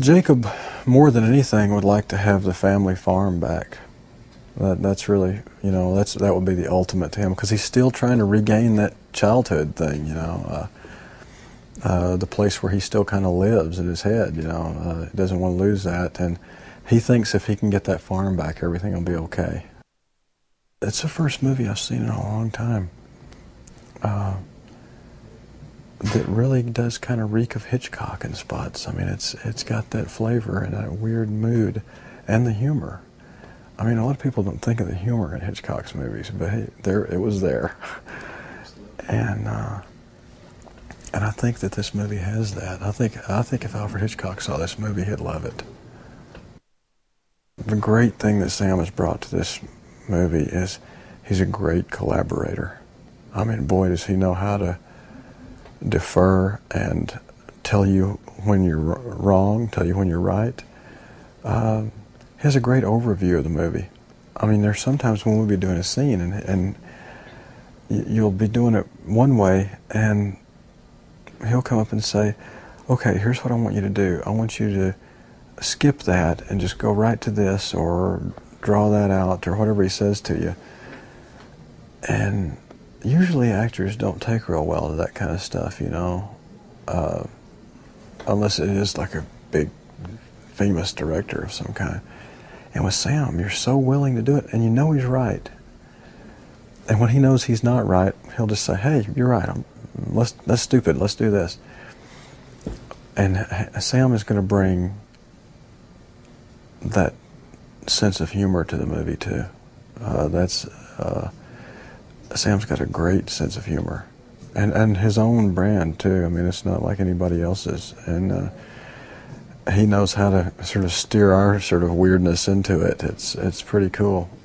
Jacob, more than anything, would like to have the family farm back. That's really, that would be the ultimate to him, because he's still trying to regain that childhood thing, the place where he still kind of lives in his head, he doesn't want to lose that, and he thinks if he can get that farm back, everything will be okay. It's the first movie I've seen in a long time that really does kind of reek of Hitchcock in spots. I mean, it's got that flavor and that weird mood and the humor. I mean, a lot of people don't think of the humor in Hitchcock's movies, but hey, it was there. And I think that this movie has that. I think if Alfred Hitchcock saw this movie, he'd love it. The great thing that Sam has brought to this movie is he's a great collaborator. I mean, boy, does he know how to defer and tell you when you're wrong, tell you when you're right. He has a great overview of the movie. I mean, there's sometimes when we'll be doing a scene and you'll be doing it one way, and he'll come up and say, okay, here's what I want you to do. I want you to skip that and just go right to this, or draw that out, or whatever he says to you. And usually actors don't take real well to that kind of stuff, unless it is like a big famous director of some kind. And with Sam, you're so willing to do it, and you know he's right. And when he knows he's not right, he'll just say, hey, you're right, that's stupid, let's do this. And Sam is going to bring that sense of humor to the movie too. Sam's got a great sense of humor, and his own brand too. I mean, it's not like anybody else's, and he knows how to sort of steer our sort of weirdness into it. It's pretty cool.